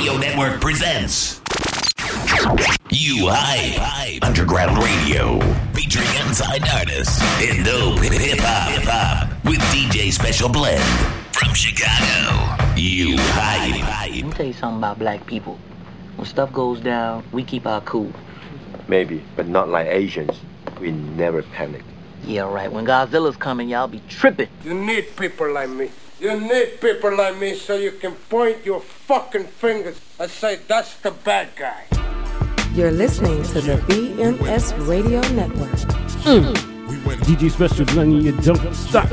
Radio Network presents You Hype Underground Radio, featuring inside artists and dope hip-hop with DJ Special Blend from Chicago. You Hype. Let me tell you something about black people. When stuff goes down, we keep our cool. Maybe, but not like Asians. We never panic. Yeah, right. When Godzilla's coming, y'all be tripping. You need people like me. You need people like me so you can point your fucking fingers and say, that's the bad guy. You're listening to the BMS Radio Network. DJ Special Blend, you don't stop.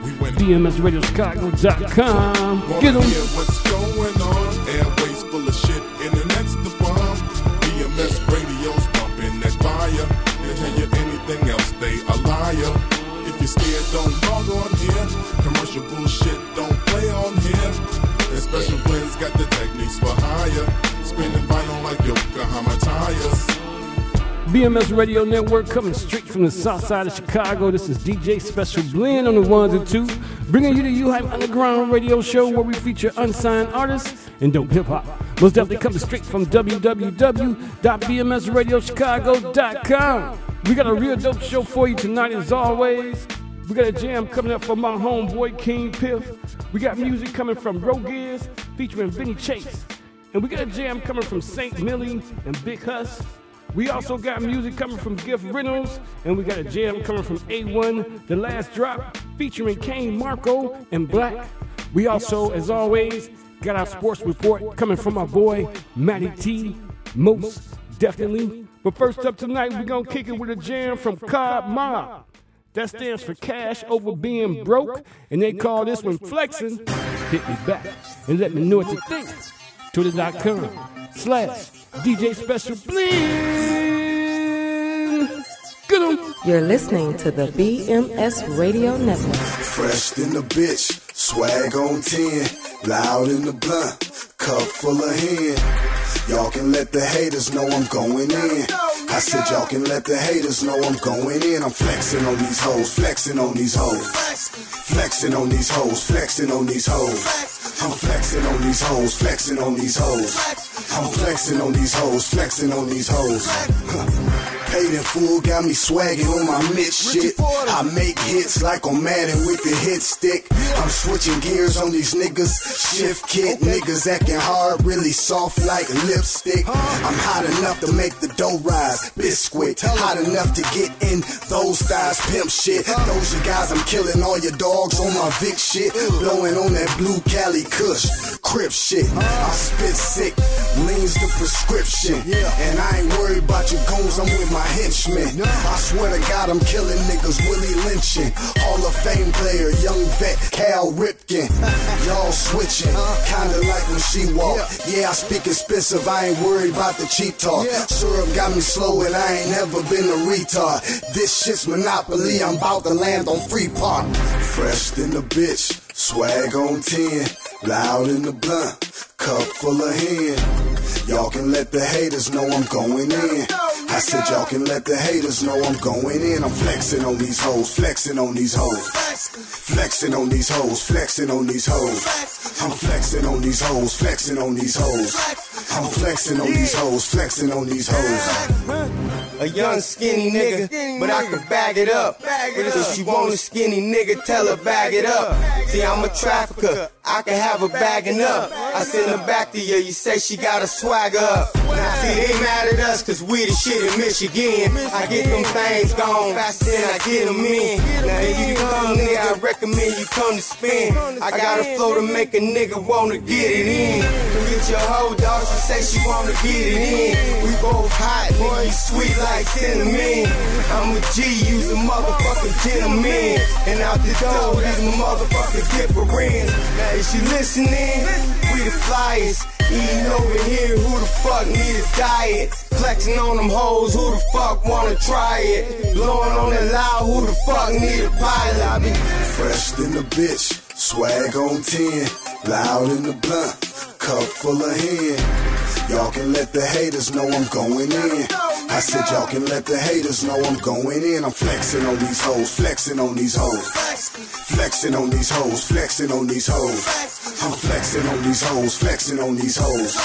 BMSRadioChicago.com. Get them. What's going on? Airways full of shit. Internet's the bomb. BMS Radio's pumping that fire. They'll tell you anything else, they a liar. If you're scared, don't log on here. Commercial bullshit, don't play on here. And Special Blend's got the techniques for hire. Spinning vinyl like Yokohama tires. BMS Radio Network coming straight from the south side of Chicago. This is DJ Special Blend on the ones and twos, bringing you the You Hype Underground Radio Show where we feature unsigned artists and dope hip-hop. Most definitely coming straight from www.bmsradiochicago.com. We got a real dope show for you tonight as always. We got a jam coming up from my homeboy King Piff. We got music coming from Rogiz featuring Vinny Chase. And we got a jam coming from St. Millie and Big Huss. We also got music coming from Gift Reynolds, and we got a jam coming from A1, The Last Drop, featuring Kane Marco and Black. We also, as always, got our sports report coming from our boy, Matty T, most definitely. But first up tonight, we're going to kick it with a jam from Cobb Mob. That stands for Cash Over Being Broke, and they call this one Flexing. Hit me back and let me know what you think. Twitter.com/DJ Special Blend. Get 'em. You're listening to the BMS Radio Network. Fresh in the bitch, swag on 10, loud in the blunt, cup full of hen. Y'all can let the haters know I'm going in. I said y'all can let the haters know I'm going in. I'm flexing on these hoes, flexing on these hoes. Flexing on these hoes, flexing on these hoes. I'm flexing on these hoes, flexing on these hoes. I'm flexing on these hoes, flexing on these hoes. Paid in full, got me swagging on my mid shit. I make hits like I'm Madden with the hit stick. I'm switching gears on these niggas. Shift kit, niggas acting hard, really soft like lipstick. I'm hot enough to make the dough rise. Biscuit, hot enough to get in those thighs, pimp shit. Those you guys, I'm killing all your dogs on my Vic shit. Blowing on that blue Cali Kush, Crip shit. I spit sick, leans the prescription. And I ain't worried about your goons, I'm with my henchmen. I swear to God, I'm killing niggas, Willie lynching. Hall of Fame player, young vet, Cal Ripken. Y'all switching, kinda like when she walk. Yeah, I speak expensive, I ain't worried about the cheap talk. Syrup got me slow and I ain't never been a retard. This shit's Monopoly, I'm about to land on Free Park. Fresh in the bitch, swag on 10, loud in the blunt, cup full of hen. Y'all can let the haters know I'm going in. I said y'all can let the haters know I'm going in. I'm flexing on these hoes, flexing on these hoes. Flexing on these hoes, flexing on these hoes. I'm flexing on these hoes, flexing on these hoes. I'm flexing on these hoes, flexing on these hoes. A young skinny nigga, but I can bag it up. If she want a skinny nigga, tell her bag it up. See, I'm a trafficker, I can have her bagging up. I send her back to you, you say she got a swagger up. Now see, they mad at us cause we the shit in Michigan. I get them things gone faster than I get them in. Now if you come nigga, I recommend you come to spin. I got a flow to make a nigga wanna get it in. Get your hoe dog, she say she wanna get it in. We both hot, nigga, you sweet like cinnamon. I'm a G, use a motherfucking gentleman. And out the door, these my motherfucking different. Now if she listening, we the flyers. Eating over here, who the fuck need a diet? Flexing on them hoes, who the fuck wanna try it? Blowing on the loud, who the fuck need a pilot? I be fresh in the bitch, swag on 10, loud in the blunt, cup full of hen. Y'all can let the haters know I'm going in. I said y'all can let the haters know I'm going in. I'm flexing on these hoes, flexing on these hoes. Flexing on these hoes, flexing on these hoes. I'm flexing on these hoes, flexing on these hoes.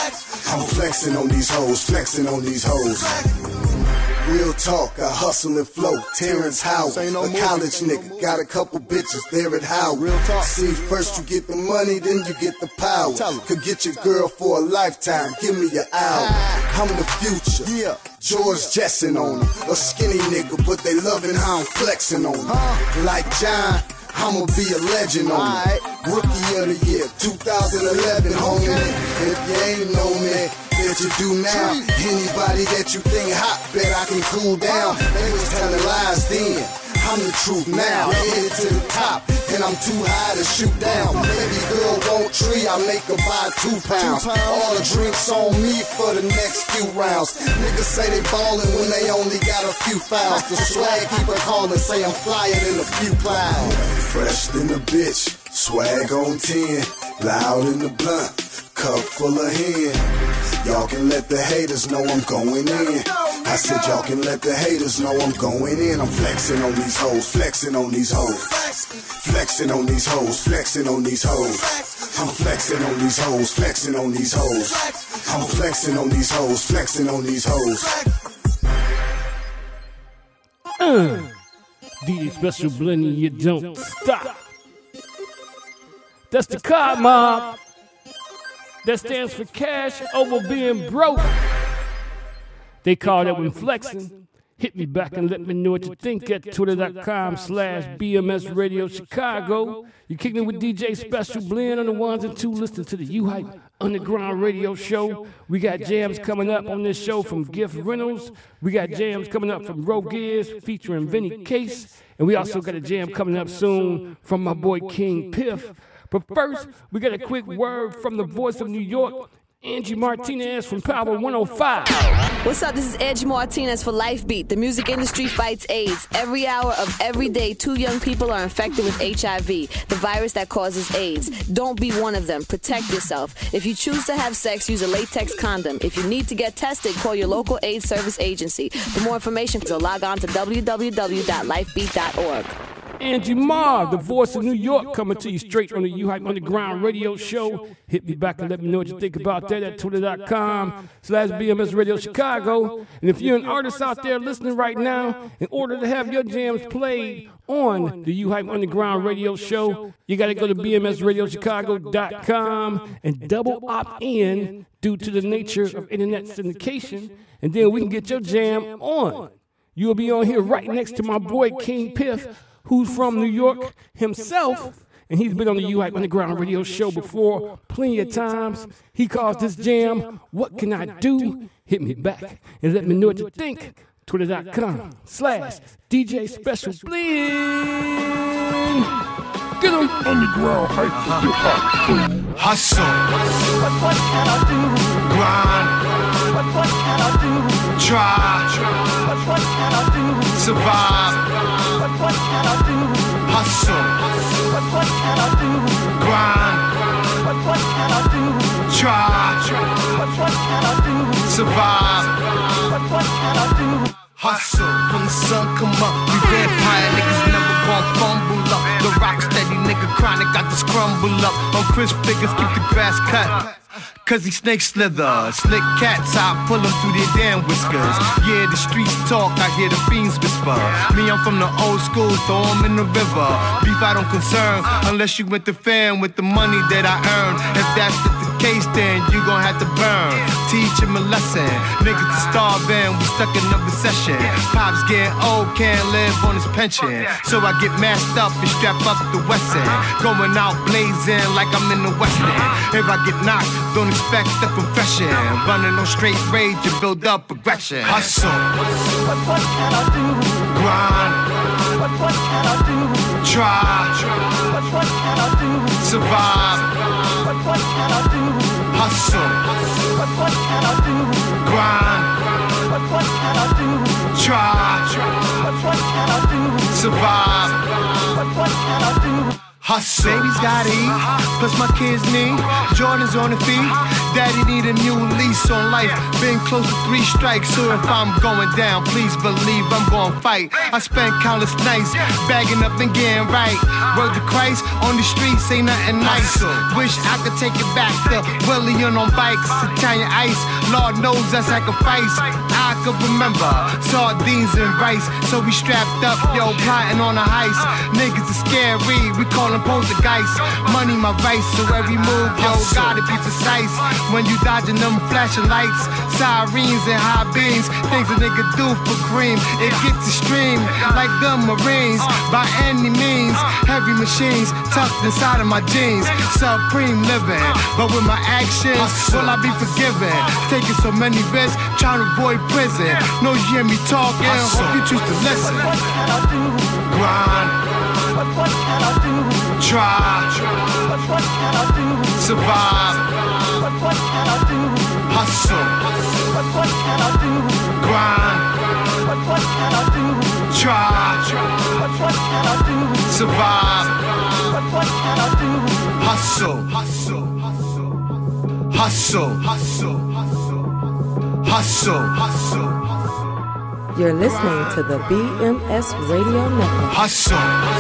I'm flexing on these hoes, flexing on these hoes. Real talk, I hustle and flow. Terrence Howard, a college nigga, got a couple bitches there at Howard. Real talk. See, first you get the money, then you get the power. Could get your girl for a lifetime, give me your hour. I'm the future, yeah. George Jetson on them. A skinny nigga, but they loving how I'm flexing on them. Like John, I'ma be a legend on it. Rookie of the year, 2011, homie. If you ain't know me, that you do now. Anybody that you think hot, bet I can cool down. They was telling lies then. I'm the truth now. Headed to the top, and I'm too high to shoot down. Baby girl won't tree, I make her buy 2 pounds. All the drinks on me for the next few rounds. Niggas say they ballin' when they only got a few fouls. The swag keep her callin', say I'm flyer than a few clouds. Fresh than a bitch, swag on 10, loud in the blunt, cup full of hen. Y'all can let the haters know I'm going in. I said y'all can let the haters know I'm going in. I'm flexing on these hoes, flexing on these hoes. Flexing on these hoes, flexing on these hoes. I'm flexing on these hoes, flexing on these hoes. I'm flexing on these hoes, flexing on these hoes. DJ Special Blending, you don't stop. That's the Cod Mob. That stands for cash over being broke. They call that when flexing. Hit me back and let me know what you think at twitter.com/BMS Radio Chicago. You're kicking with DJ Special Blend on the ones and two. Listen to the U-Hype Underground Radio Show. We got jams coming up on this show from Gift Reynolds. We got jams coming up from Rogiz featuring Vinny Case. And we also got a jam coming up soon from my boy King Piff. But first, we got a quick word from the voice of New York, Angie Martinez from Power 105. What's up? This is Angie Martinez for Lifebeat. The music industry fights AIDS. Every hour of every day, 2 young people are infected with HIV, the virus that causes AIDS. Don't be one of them. Protect yourself. If you choose to have sex, use a latex condom. If you need to get tested, call your local AIDS service agency. For more information, log on to www.lifebeat.org. Angie Marr, the voice of New York, coming to you straight on the U-Hype Underground Radio Show. Hit me back and let me know what you think about that at twitter.com/BMS Radio Chicago. And if you're an artist out there listening right now, in order to have your jams played on the U-Hype Underground Radio Show, you got to go to bmsradiochicago.com and double opt in due to the nature of internet syndication, and then we can get your jam on. You'll be on here right next to my boy King Piff, who's from New York himself, and he's been on the U-Hype Underground Radio Show before plenty of times. He calls this jam, What Can I Do? Hit me back and let me know what you think. Twitter.com/DJ Special Blend. Get him. Underground hype for hip-hop. Hustle. What can I do? Grind. What can I do? Try. What can I do? Survive. What can I do? Hustle. What can I do? Grind. What can I do? Try. What can I do? Survive. What can I do? Hustle. When the sun come up, we vampire niggas never gon' fumble up. The rock steady nigga chronic got this crumble up. On Chris figures keep the grass cut. Cause he snake slither, slick cats, I pull them through their damn whiskers. Yeah, the streets talk, I hear the fiends whisper. Me, I'm from the old school, throw 'em in the river. Beef I don't concern, unless you went to fam with the money that I earned. If that's the case, then you gon' have to burn. Teach him a lesson, niggas are starving, we stuck in a recession. Pops getting old, can't live on his pension. So I get masked up and strap up the Wesson. Going out blazing like I'm in the Western. If I get knocked, don't expect a confession. Running on straight rage and build up aggression. Hustle. What can I do? Grind. What can I do? Try. What can I do? Survive. What can I do? Hustle. What can I do? Grind. What can I do? Try. What can I do? Survive. What can I do? Hustle. Baby's gotta eat, plus my kids need Jordans on the feet. Daddy need a new lease on life. Been close to 3 strikes, so if I'm going down, please believe I'm gonna fight. I spent countless nights bagging up and getting right. Word to Christ, on the streets ain't nothing nice. Wish I could take it back to William on bikes, Italian ice. Lord knows I sacrifice. I could remember sardines and rice, so we strapped up, yo, plotting on a heist. Niggas are scary, we call them poltergeist. Money my vice, so every move, yo, gotta be precise. When you dodging them flashing lights, sirens and high beams, things a nigga do for cream. It gets extreme, like the Marines. By any means, heavy machines tucked inside of my jeans. Supreme living, but with my actions, will I be forgiven? Taking so many risks, trying to avoid prison. No, you hear me talking, hope you choose to listen. Grind, try, survive, hustle, grind, try, survive, hustle, hustle, hustle, hustle, hustle. You're listening to the BMS Radio Network. Hustle,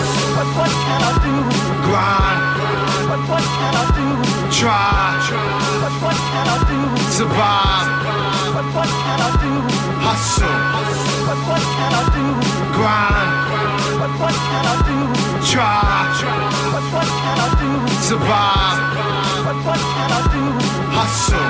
grind, try, survive, hustle, grind, try, survive, hustle.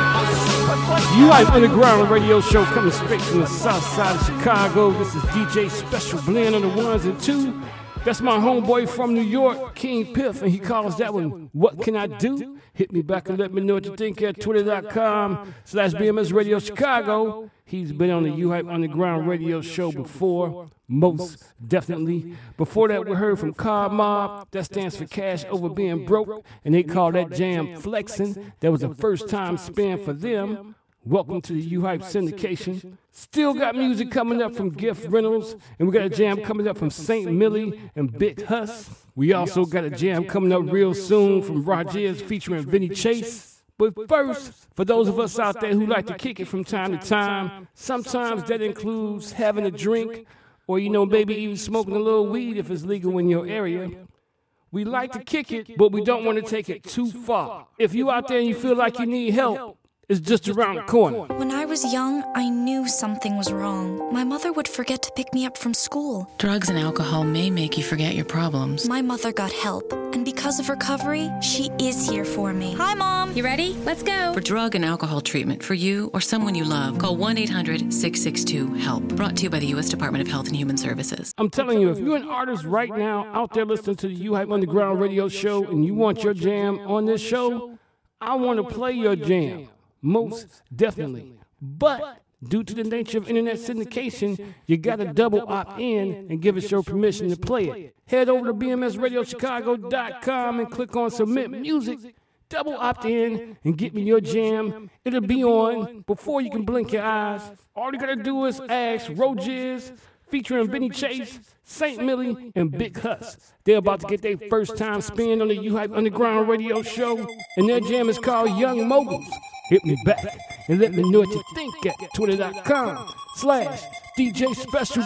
U-Hype Underground Radio Show coming straight from the south side of Chicago. This is DJ Special Blend on the 1s and 2. That's my homeboy from New York, King Piff, and he calls that one, What Can I Do? Hit me back and let me know what you think at twitter.com/BMS Radio Chicago. He's been on the U-Hype Underground Radio Show before, most definitely. Before that, we heard from Car Mob. That stands for Cash Over Being Broke, and they call that jam Flexin'. That was a first-time spin for them. Welcome to the U-Hype syndication. Still got music coming up from Gift Reynolds, and we got a jam coming up from St. Millie and Big Huss. We also got a jam coming up real soon from Rogers featuring Vinny Chase. But first, for those of us out there who like to kick it from time to time, sometimes that includes having a drink or, maybe even smoking a little weed if it's legal in your area. We like to kick it, but we don't want to take it too far. If you out there and you feel like you need help, it's just around the corner. When I was young, I knew something was wrong. My mother would forget to pick me up from school. Drugs and alcohol may make you forget your problems. My mother got help, and because of recovery, she is here for me. Hi, Mom. You ready? Let's go. For drug and alcohol treatment for you or someone you love, call 1-800-662-HELP. Brought to you by the U.S. Department of Health and Human Services. I'm telling you, if you're an artist right now out there listening to the U-Hype Underground Radio Show and you want your jam on this show, I want to play your jam. Most definitely. But due to the nature of internet syndication, you got to double opt in and give us your permission to play it. Head over to bmsradiochicago.com and click on Submit Music. Double opt in and get me your jam. It'll be on before you can blink your eyes. All you got to do is ask Rogers featuring Vinny Chase, St. Millie, and Big Huss. They're about to get their first time spin on the U-Hype Underground Radio Show, and their jam is called Young Moguls. Hit me back and let me know what you think at twitter.com/DJ Special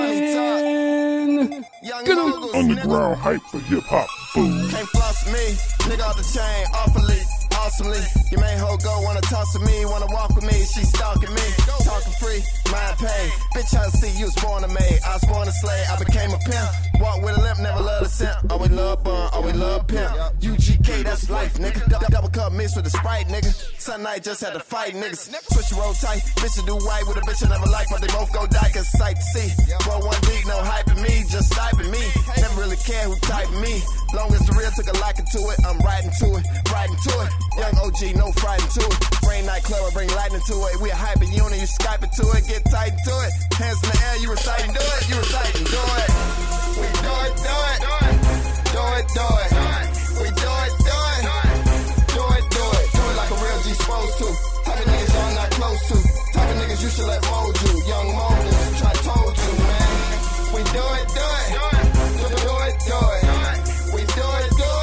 Blend. Underground hype for hip hop food. Can't floss me, nigga off the chain, awfully, awesomely. Your main hoe go wanna talk to me, wanna walk with me, she stalking me. Talking free, mind paid. Bitch, I see you was born a maid. I was born a slave, I became a pimp. Walk with a limp, never love a simp. Always love bun, always love pimp. UGK, that's life, nigga. Double cup mixed with a Sprite, nigga. Sunday night just had to fight, niggas. Switch roll tight, bitch do white with a bitch I never like, but they both go die, cause sight to see. Roll one deep, no hyping me, just typing me. Never really care who typing me. Long as the real took a liking to it, I'm riding to it, riding to it. Young OG, no frightened to it. Brain night club, I bring lightning to it. We a hyping unit, you Skyping to it, get tight to it. Hands in the air, you reciting, do it, you reciting, do it. We do it, do it. Do it, do it. We do it, do it. Do it, do it. Do it like a real G supposed to. Type of niggas y'all not close to. Type of niggas you should let mold you. Young molders, try told you, man. We do it, do it. Do it, do it. We do it, do it.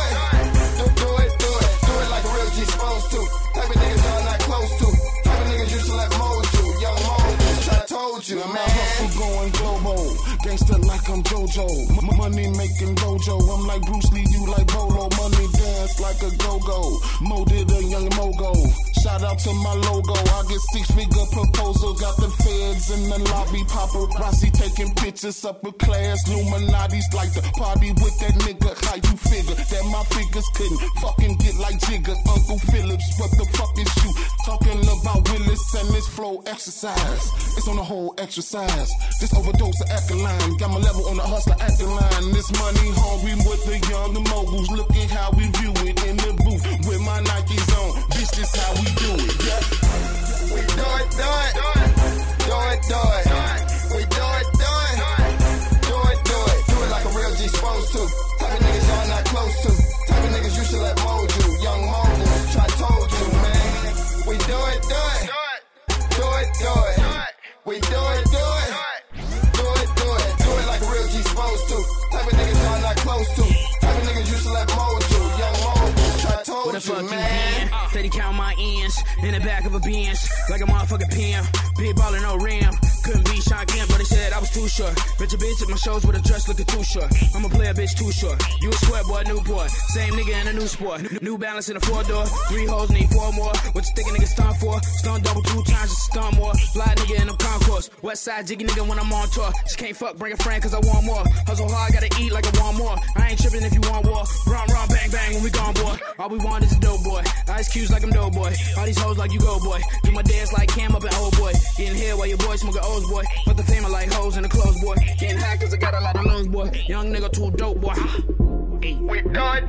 mojo. Money making dojo. I'm like Bruce Lee, you like Bolo. Money dance like a go-go. Mo did a young mogo. Shout out to my logo. I get 6-figure proposals. Got the feds in the lobby. Paparazzi taking pictures. Upper class Illuminati's like the party with that nigga. How you figure that my figures couldn't fucking get like Jigga? Uncle Phillips, what the fuck is you talking about? Willis and this flow exercise. It's on the whole exercise. This overdose of alkaline. Got my level on the hustler acting line. This money hungry with the young moguls. Look at how we view it in the booth with my Nikes on. Bitch, this how we do it. Yeah. We do it, do it. Do it, do it. We do it, do it. Do it, do it. Do it like a real G supposed to. Type of niggas y'all not close to. Type of niggas you should let mold you. Young moguls, try told you, man. We do it, do it. Do it, do it. We do it, do it. Do it, do it. Do it like a real G supposed to. Type of niggas y'all not close to. Type of niggas you should let mold you. Young moguls, try told you, man. Steady count my ends in the back of a Benz like a motherfucking pimp. Big ballin' no rim. Couldn't be Sean Kemp, but they said I was too short. Bitch a bitch at my shows with a dress looking too short. I'm a player bitch too short. You a sweat boy, new boy. Same nigga in a new sport. New Balance in a 4-door. 3 hoes need 4 more. What you think a nigga stunt for? Stunt double 2 times, just stunt more. Fly nigga in them concourse. West side jiggy nigga when I'm on tour. She can't fuck, bring a friend cause I want more. Hustle hard, gotta eat like I want more. I ain't tripping if you want war. Run, run, bang, bang when we gone, boy. All we want is a dope boy. Ice cubes like I'm dope boy. All these hoes like you go, boy. Do my dance like Cam up in old boy. Getting here while your boy smoking O's, boy. But the fame I like hoes in the clothes, boy. Getting high cause I got a lot of loans, boy. Young nigga too dope, boy. We do it, do it.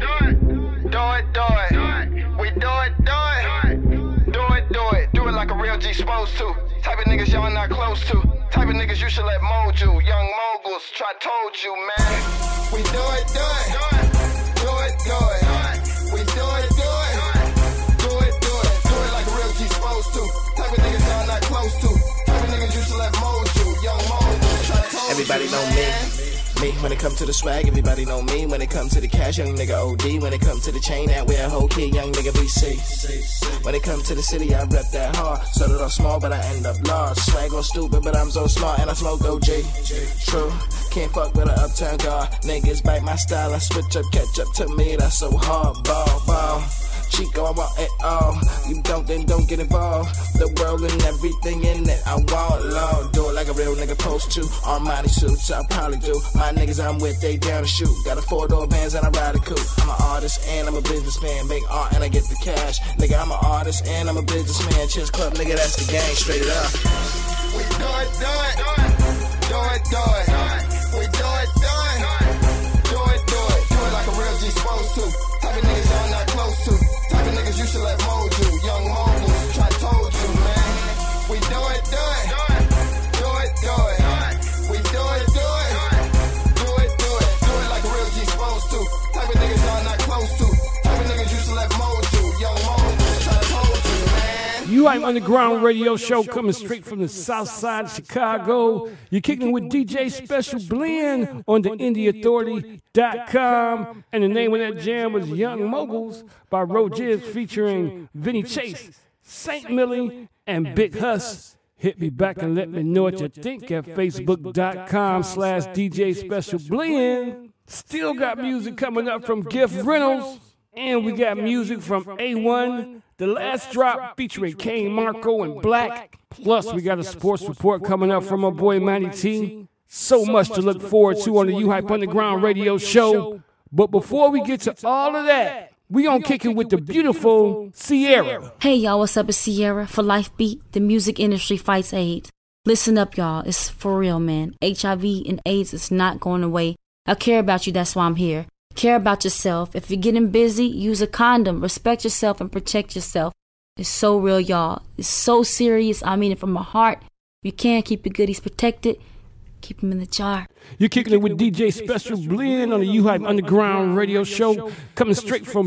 Do it, do it. We do it, do it. Do it, do it. Do it like a real G supposed to. Type of niggas y'all not close to. Type of niggas you should let mold you. Young moguls, try told you, man. We do it, do it. Do it, do it. We do it, do it. Do it, do it. Do it like a real G supposed to. Type of niggas y'all not close to. Type of niggas you should let mold you. Young moguls, try told you. Everybody know me. Me when it comes to the swag, everybody know me. When it comes to the cash, young nigga OD. When it comes to the chain, that wear a whole kid, young nigga BC. When it comes to the city, I rep that hard. Started off small, but I end up large. Swag on stupid, but I'm so smart, and I flow go G. True, can't fuck with an uptown guard. Niggas bite my style, I switch up, catch up to me. That's so hard, ball. Chico, I want it all. You don't, then don't get involved. The world and everything in it, I want Lord. Do it like a real nigga supposed to. Armani suits, I probably do. My niggas I'm with, they down to shoot. Got a 4-door Benz and I ride a coupe. I'm an artist and I'm a businessman. Make art and I get the cash. Nigga, I'm an artist and I'm a businessman. Chess Club, nigga, that's the game, straight it up. We do it, do it. Do it, do it. We do it, do it. Do it, do it. Do it like a real G supposed to. Type of niggas y'all not close to. Type of niggas you should let mold you. Young moguls, try told you, man. We do it, do it. Do it, do it. We do it, do it. Do it, do it. Do it like a real G supposed to. Type of niggas y'all not close to. Type of niggas you should let mold you. Young moguls, try told you, man. You ain't Underground Radio Show coming straight from the south side of Chicago. You're kicking with DJ Special Blend on the IndieAuthority.com. And the name of that jam was Young Moguls by Rojiz featuring Vinny Chase, Saint Millie, and Big Huss. Hit me back and let me know what you think at Facebook.com/DJ Special Blend. Still got music coming up from Gift Reynolds. And we got music from A1, The Last Drop featuring Kane Marco and Black. Plus, we got a sports report coming up from our boy Manny T. So much to look forward to on the U-Hype Underground Radio Show. But before we get to all of that, we gonna kick it with the beautiful Sierra. Hey y'all, what's up? It's Sierra for Life Beat. The music industry fights AIDS. Listen up, y'all. It's for real, man. HIV and AIDS is not going away. I care about you, that's why I'm here. Care about yourself. If you're getting busy, use a condom. Respect yourself and protect yourself. It's so real, y'all. It's so serious. I mean it from my heart. If you can't keep your goodies protected, keep them in the jar. You're kicking it with DJ Special Blend on the U-Hype Underground Radio Show, coming straight from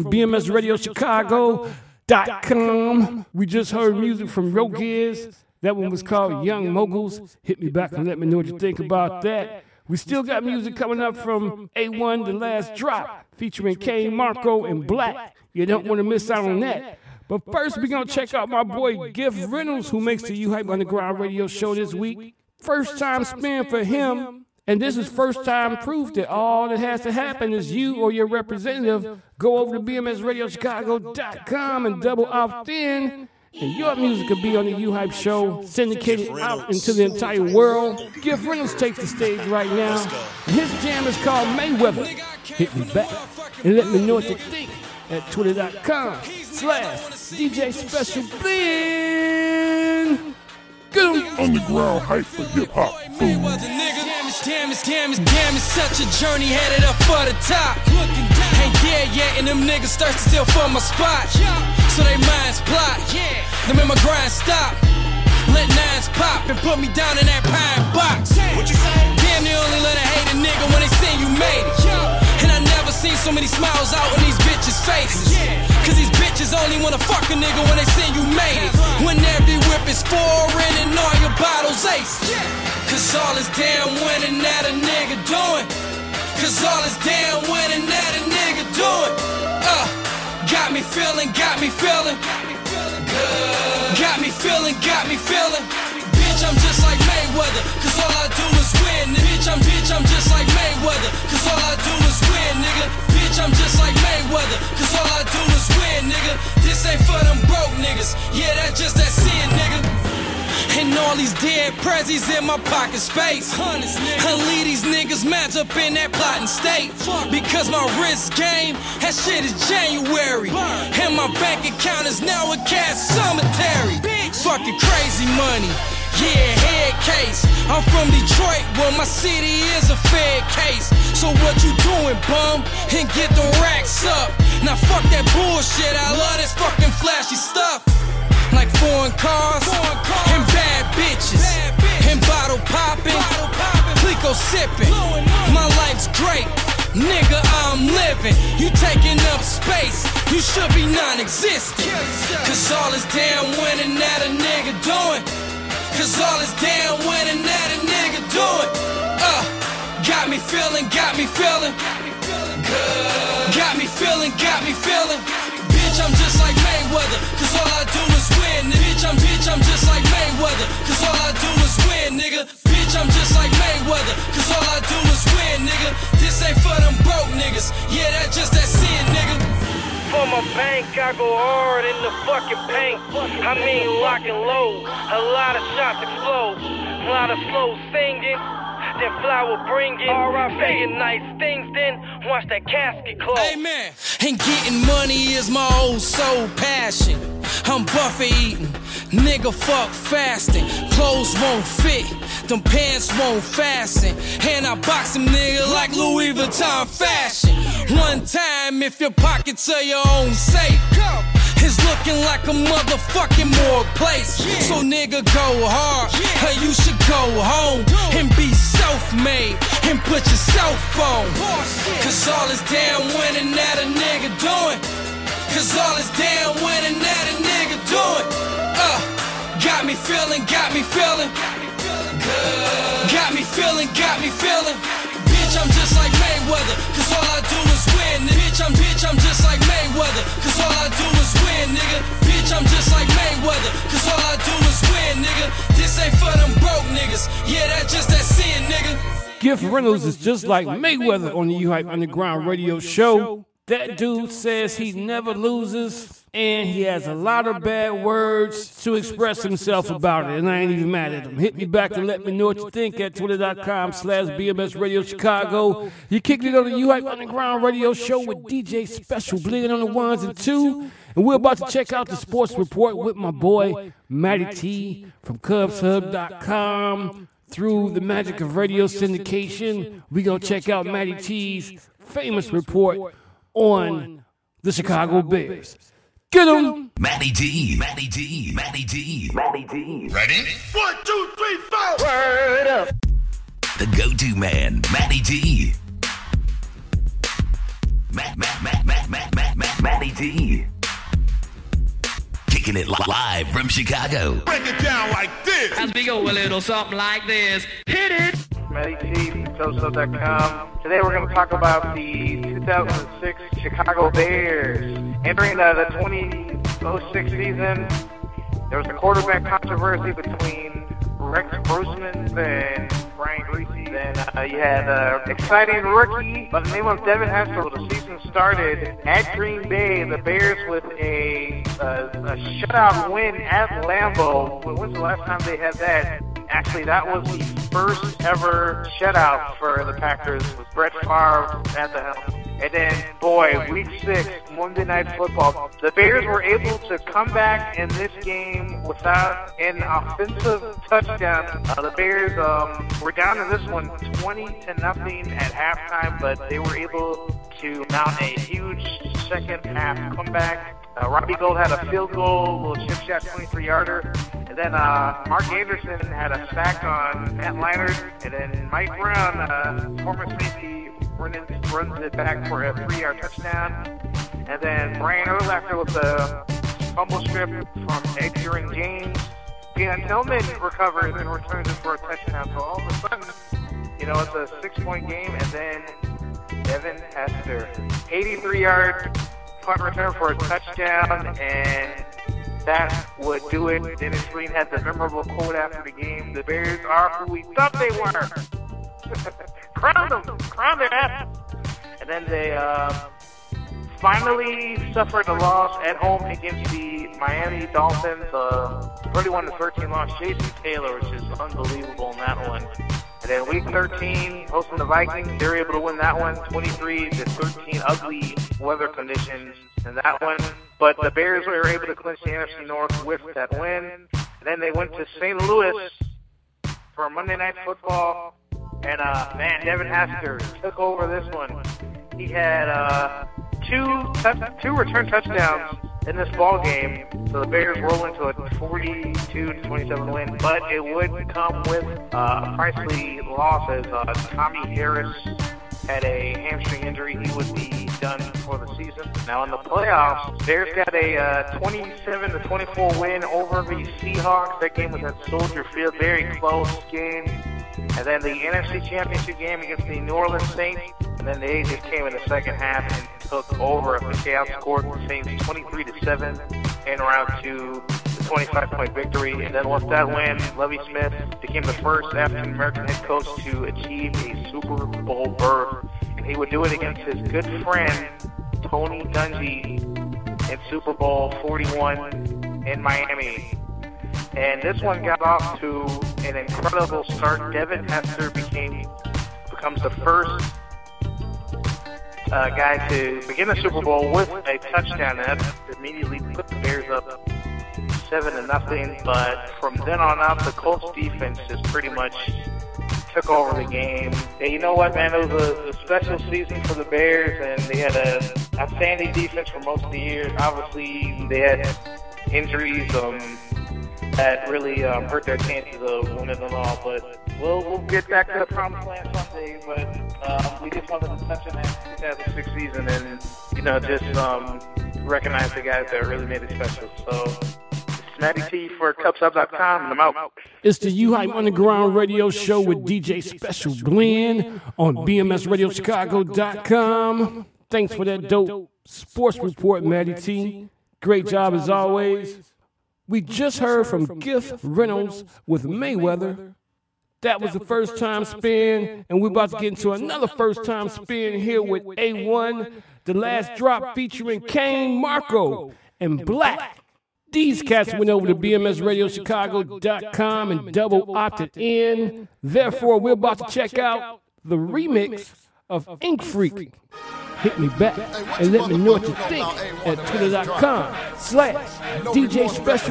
BMSRadioChicago.com. We just heard music from Rogiz. That one was called Young Moguls. Hit me back and let me know what you think about that. We still got music coming up from A1, The Last Drop, featuring Kane Marco and Black. You don't want to miss out on that. But first, we're going to check out my boy Gift Reynolds, who makes the U-Hype Underground Radio Show this week. First time spin for him. And this is first time proof that all that has to happen is you or your representative go over to BMSRadioChicago.com and double opt in, and your music could be on the U-Hype show, syndicated out into the entire world. Gift Reynolds takes the stage right now. His jam is called Mayweather. Hit me back and let me know what you think at twitter.com/DJ Special Blend. Underground hype for hip hop. Damn, it's such a journey headed up for the top. Ain't there yet, and them niggas thirsty still for my spot. So they minds plot, them in my grind stop. Let nines pop and put me down in that pine box. What you say? Damn, they only let a hate a nigga when they see you made it. And I never seen so many smiles out on these bitches' faces. Cause these bitches only wanna fuck a nigga when they see you made it. When every whip is foreign and all your bottles ace. Cause all this damn winning that a nigga doing. Cause all this damn winning that a nigga doing. Got me feeling. Got me feeling. Bitch, I'm just like Mayweather, cause all I do is win. Bitch, I'm just like Mayweather, cause all I do is win, nigga. Bitch, I'm just like Mayweather, cause all I do is win, nigga. This ain't for them broke niggas, yeah, that's just that sin, nigga. And all these dead prezzies in my pocket space. I leave these niggas match up in that plotting state. Because my wrist game, that shit is January. And my bank account is now a cash cemetery. Fucking crazy money, yeah, head case. I'm from Detroit, where my city is a fed case. So what you doing, bum? And get the racks up. Now fuck that bullshit, I love this fucking flashy stuff. Like foreign cars and bad bitches, and bottle popping, Clico sipping. My life's great, nigga, I'm living. You taking up space, you should be non-existent. Cause all this damn winning that a nigga doing. Cause all this damn winning that a nigga doing. Got me feeling. Got me feeling. Bitch, I'm just like Mayweather, cause all I do is win. Bitch, I'm just like Mayweather, cause all I do is win, nigga. Bitch, I'm just like Mayweather, cause all I do is win, nigga. This ain't for them broke niggas, yeah, that's just that sin, nigga. For my bank, I go hard in the fucking paint. I mean lock and load, a lot of shots explode, a lot of slow singing. Then flower bringing, saying nice things, then watch that casket close. Amen. And getting money is my old soul passion. I'm buffet eating, nigga fuck fasting. Clothes won't fit, them pants won't fasten. And I box them nigga like Louis Vuitton fashion. One time if your pockets are your own safe, it's looking like a motherfucking morgue place. So nigga go hard, or you should go home and be self-made and put yourself on. Cause all this damn winning that a nigga doing. Cause all this damn winning that a nigga doing. Got me feeling. Bitch, I'm just like Mayweather, cause all I do is win. Bitch, I'm just like Mayweather, cause all I do is win, nigga. Bitch, I'm just like Mayweather, cause all I do is win, nigga. This ain't for them broke niggas, yeah, that's just that sin, nigga. Gift Reynolds is just like Mayweather on the U-Hype Underground Radio Show. That dude says he never loses, and he has a lot of bad words to express himself about it, and I ain't even mad at him. Hit me back and let me know what you think at twitter.com/BMSRadioChicago. You kicked it on the U-Hype Underground Radio Show with DJ Special Blend on the ones and two, and we're about to check out the sports report with my boy Matty T from CubsHub.com. Through the magic of radio syndication, we're going to check out Matty T's famous report on the Chicago Bears. Get him! Matty T. Ready? 1, 2, 3, 4. Word up. The go-to man, Matty T. Matty T. Kicking it live from Chicago. Break it down like this. As we go a little something like this. Hit it! Matty T from CubsHub.com. Today we're going to talk about the 2006 Chicago Bears. Entering the 2006 season, there was a quarterback controversy between Rex Grossman and Brian Greasy. Then you had an exciting rookie by the name of Devin Hester. The season started at Green Bay. The Bears with a shutout win at Lambeau. When was the last time they had that? Actually, that was the first ever shutout for the Packers with Brett Favre at the helm. And then, boy, week 6, Monday Night Football. The Bears were able to come back in this game without an offensive touchdown. The Bears were down in this one 20-0 at halftime, but they were able to mount a huge second half comeback. Robbie Gould had a field goal, little chip shot, 23-yarder. And then Mark Anderson had a sack on Matt Leinart. And then Mike Brown, former safety, runs it back for a 3-yard touchdown. And then Brian Urlacher with a fumble strip from Adrian James. Deion Tillman recovers and returns it for a touchdown. So all of a sudden, it's a 6-point game. And then Devin Hester, 83-yard punt return for a touchdown, and that would do it. Dennis Green had the memorable quote after the game: "The Bears are who we thought they were." Crown them, crown their ass. And then they finally suffered a loss at home against the Miami Dolphins, 31-13 loss. Jason Taylor, which is unbelievable in that one. And then week 13, hosting the Vikings, they were able to win that one, 23-13, ugly weather conditions in that one. But the Bears were able to clinch the NFC North with that win. And then they went to St. Louis for Monday Night Football. And, Devin Hester took over this one. He had two return touchdowns in this ball game, so the Bears roll into a 42-27 win, but it would come with a pricely loss as Tommy Harris had a hamstring injury. He would be done for the season. Now in the playoffs, Bears got a 27-24 win over the Seahawks. That game was at Soldier Field, very close game. And then the NFC Championship game against the New Orleans Saints. And then they just came in the second half and took over. They outscored the Saints 23-7 and round 2, the 25-point victory. And then once that win, Lovie Smith became the first African-American head coach to achieve a Super Bowl berth. And he would do it against his good friend, Tony Dungy, in Super Bowl 41 in Miami. And this one got off to an incredible start. Devin Hester becomes the first guy to begin the Super Bowl with a touchdown. And that immediately put the Bears up 7-0. But from then on out, the Colts defense just pretty much took over the game. And you know what, man? It was a special season for the Bears, and they had an outstanding defense for most of the year. Obviously, they had injuries that really hurt their chances of winning them all. But we'll get back to the promised land someday. But we just wanted to touch on that 2006 season and, just recognize the guys that really made it special. So, this is Matty T for CupSub.com, and I'm out. It's the U-Hype Underground Radio Show with DJ Special Blend on BMSRadioChicago.com. Thanks for that dope sports report, Matty T. Great job as always. We just heard from Giff Reynolds with Mayweather. That was the first time spin, and we're about to get into another first time spin here with A1, The Last Drop featuring Kane, Marco, and Black. These cats went over to BMSRadioChicago.com and double opted in. Therefore, we're about to check out the remix of Ink Freak. Hit me back and let me know what you think at twitter.com/DJ Special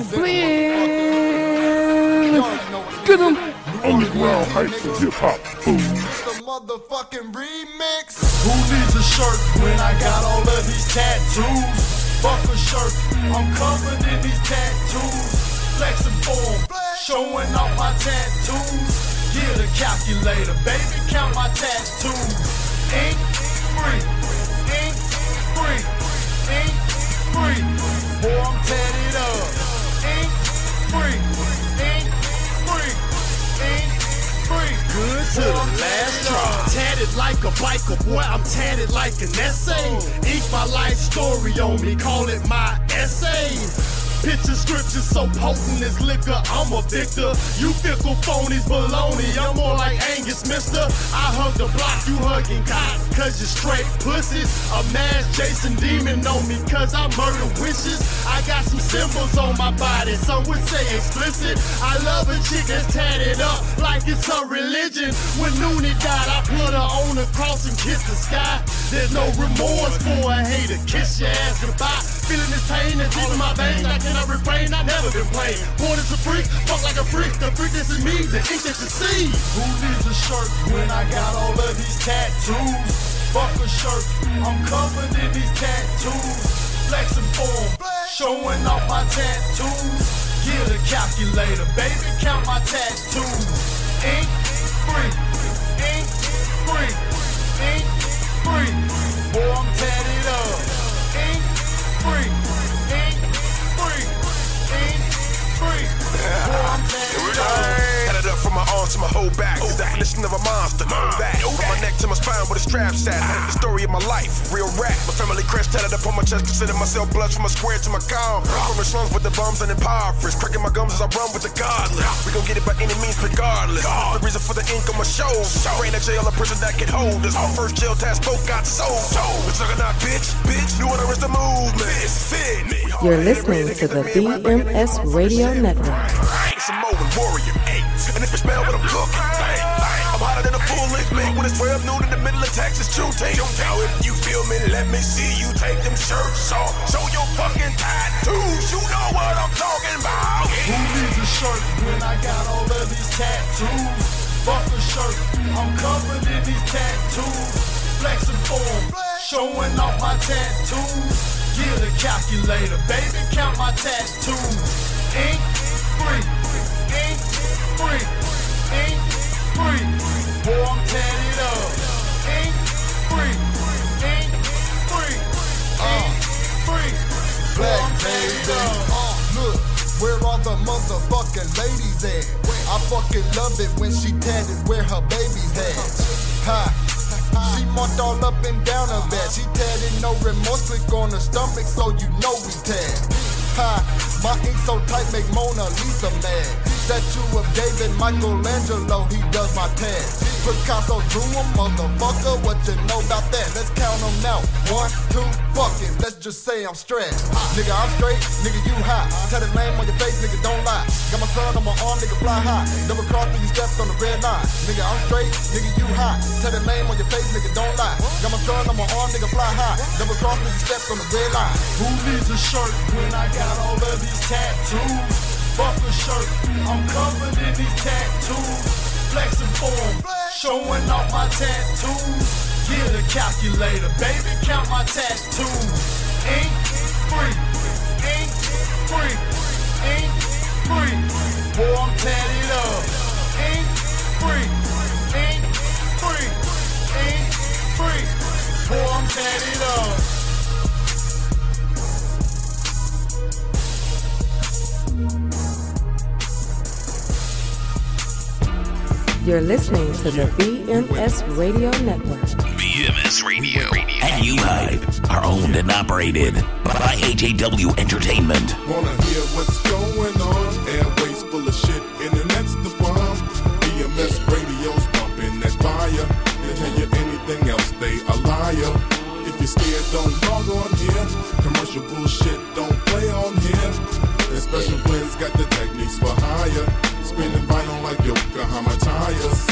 Blend. Get them underground hype and hip hop. The motherfucking remix. Who needs a shirt when I got all of these tattoos? Fuck a shirt, I'm covered in these tattoos. Flexing form, showing off my tattoos. Get a calculator, baby, count my tattoos. Ink free. Ink free, ink free. Boy, I'm tatted up. Ink free, ink free, ink free. Good to the last drop. Tatted like a biker, boy, I'm tatted like an essay. Ink my life story on me, call it my essay. Picture scriptures so potent as liquor, I'm a victor. You fickle phonies baloney, I'm more like Angus, mister. I hug the block, you hugging God, cause you straight pussies. A masked Jason demon on me, cause I murder wishes. I got some symbols on my body, some would say explicit. I love a chick that's tatted up like it's her religion. When Noonie died, I put her on the cross and kissed the sky. There's no remorse for a hater, kiss your ass goodbye. Feeling this pain that's deep in my veins, I cannot refrain, I've never been plain. Born as a freak, fuck like a freak, the freak this is me, the ink that you see. Who needs a shirt when I got all of these tattoos? Fuck a shirt, I'm covered in these tattoos. Flexing form, showing off my tattoos. Get a calculator, baby, count my tattoos. Ink, free, ink, free, ink, free. Boy, I'm tatted up. Ink, free, ink, free, ink, free. Boy, I'm tatted up. Tatted up from my arms to my whole back. The definition of a monster. Back from my neck to my spine with a strap sat. The story of my life, real rap. My family crest tatted up on my chest. Consider myself blood from my square to my calm. From the slums with the bums and impoverished. Cracking my gums as I run with the godless. We gon' get it by any means regardless. The reason for the ink on my shows. Rain a jail, a prison that can hold us. My first jail task boat got sold. The juggernaut bitch, you wanna risk the movement. It's fit. You're listening to the BMS Radio Network. Samoan warrior, and if you smell what I'm cooking, I'm hotter than a full-length mink when it's 12 noon in the middle of Texas Juneteenth. Now if you feel me, let me see you take them shirts off. Show your fucking tattoos, you know what I'm talking about. Who needs a shirt when I got all of these tattoos? Fuck a shirt, I'm covered in these tattoos. Flexing form, showing off my tattoos. Get a calculator, baby, count my tattoos. Ink, free, ink, free, ink, free. Boy, I'm tatted up. Ink, free, ink, free, ink, free. Boy, I'm tatted up. Look, where all the motherfucking ladies at? I fucking love it when she tatted where her baby's at. Ha. She marked all up and down her back. She tatted no remorse, click on her stomach so you know we tad. Ha, my ink so tight make Mona Lisa mad. Statue of David, Michelangelo, he does my task. Picasso drew him, motherfucker, what you know about that? Let's count them out. 1, 2, fuck it, let's just say I'm strapped. Nigga, I'm straight, nigga, you hot. Tatted name on your face, nigga, don't lie. Got my son on my arm, nigga, fly high. Double cross when you stepped on the red line. Nigga, I'm straight, nigga, you hot. Tatted name on your face, nigga, don't lie. Got my son on my arm, nigga, fly high. Double cross when you stepped on the red line. Who needs a shirt when I got all of these tattoos? Fuck a shirt, I'm covered in these tattoos. Flexing form, showing off my tattoos. Get a calculator, baby, count my tattoos. Ink, free, ink, free, ink, free. Boy, I'm tatted up. Ink, free, ink, free, ink, free. Boy, I'm tatted up. You're listening to the BMS Radio Network. BMS Radio and U-Hype are owned and operated by AJW Entertainment. Wanna hear what's going on? Airways full of shit, internet's the bomb. BMS radio's pumping that fire. They tell you anything else, they a liar. If you're scared, don't log on here. Commercial bullshit, don't play on here. And Special Blend's got the techniques for hire. Spinning vinyl like Yokohama tires.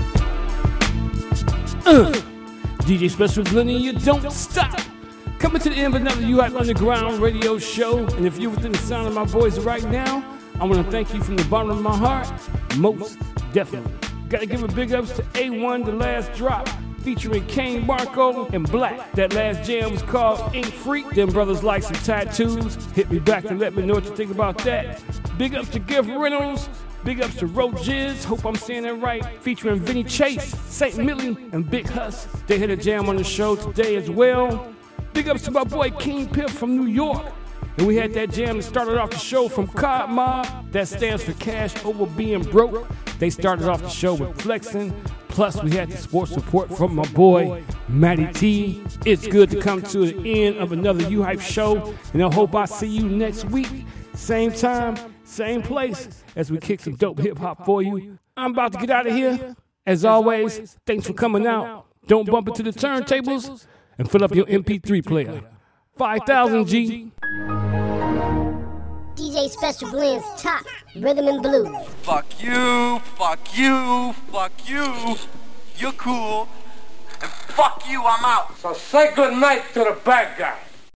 DJ Special Blend, you don't stop. Coming to the end of another U-Hype Underground radio show. And if you're within the sound of my voice right now, I want to thank you from the bottom of my heart. Most definitely. Got to give a big ups to A1, The Last Drop, featuring Kane Marco and Black. That last jam was called Ink Freak. Them brothers like some tattoos. Hit me back and let me know what you think about that. Big ups to Gift Reynolds. Big ups to Rojiz, hope I'm saying that right, featuring Vinny Chase, St. Millie, and Big Huss. They hit a jam on the show today as well. Big ups to my boy King Pip from New York. And we had that jam that started off the show from Cod Mob. That stands for Cash Over Being Broke. They started off the show with Flexing. Plus, we had the sports support from my boy, Matty T. It's good to come to the end of another U-Hype show. And I hope I see you next week. same time, same place, as we kick some dope hip-hop for you. I'm about to get out of here. As always, thanks for coming out. Don't bump into the turntables and fill up your MP3 player. 5,000 G. DJ Special Blend's top rhythm and blues. Fuck you, fuck you, fuck you. You're cool. And fuck you, I'm out. So say good night to the bad guy.